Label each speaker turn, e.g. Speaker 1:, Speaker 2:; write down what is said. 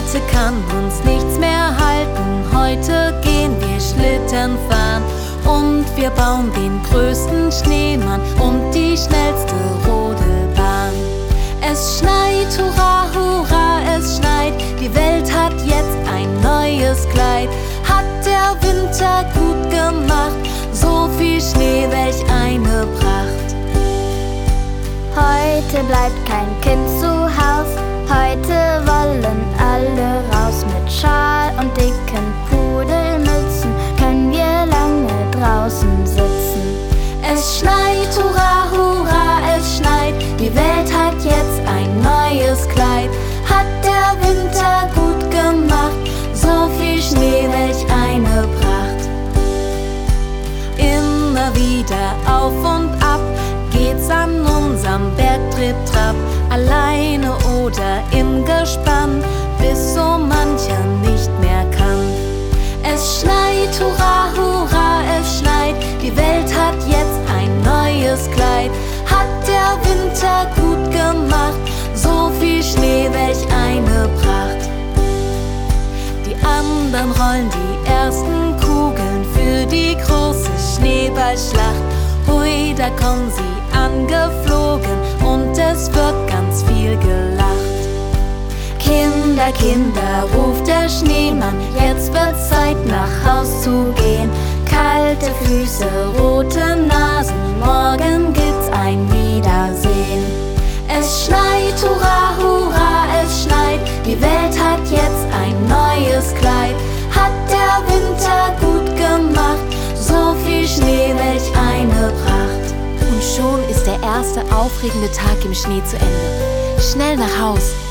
Speaker 1: Heute kann uns nichts mehr halten, heute gehen wir Schlitten fahren. Und wir bauen den größten Schneemann und die schnellste Rodelbahn. Es schneit, hurra, hurra, es schneit, die Welt hat jetzt ein neues Kleid. Hat der Winter gut gemacht, so viel Schnee, welch eine Pracht.
Speaker 2: Heute bleibt kein Kind zu Haus, heute wollen alle raus. Mit Schal und dicken Pudelmützen können wir lange draußen sitzen.
Speaker 1: Es schneit, hurra, hurra, es schneit, die Welt hat jetzt ein neues Kleid. Hat der Winter gut gemacht, so viel Schnee, welch eine Pracht. Immer wieder auf und ab geht's an unserem Berg Tripp-Trapp, alleine oder im Gespann, bis so mancher nicht mehr kann. Es schneit, hurra, hurra, es schneit, die Welt hat jetzt ein neues Kleid. Hat der Winter gut gemacht, so viel Schnee, welch eine Pracht. Die anderen rollen die ersten Kugeln für die große Schneeballschlacht. Hui, da kommen sie angeflogen und es wird ganz viel gelacht. Kinder, Kinder, ruft der Schneemann, jetzt wird's Zeit nach Haus zu gehen. Kalte Füße, rote Nasen, morgen gibt's ein Wiedersehen. Es schneit, hurra, hurra, es schneit, die Welt hat jetzt ein neues Kleid. Hat der Winter gut gemacht, so viel Schnee, welch eine Pracht.
Speaker 3: Und schon ist der erste aufregende Tag im Schnee zu Ende. Schnell nach Haus,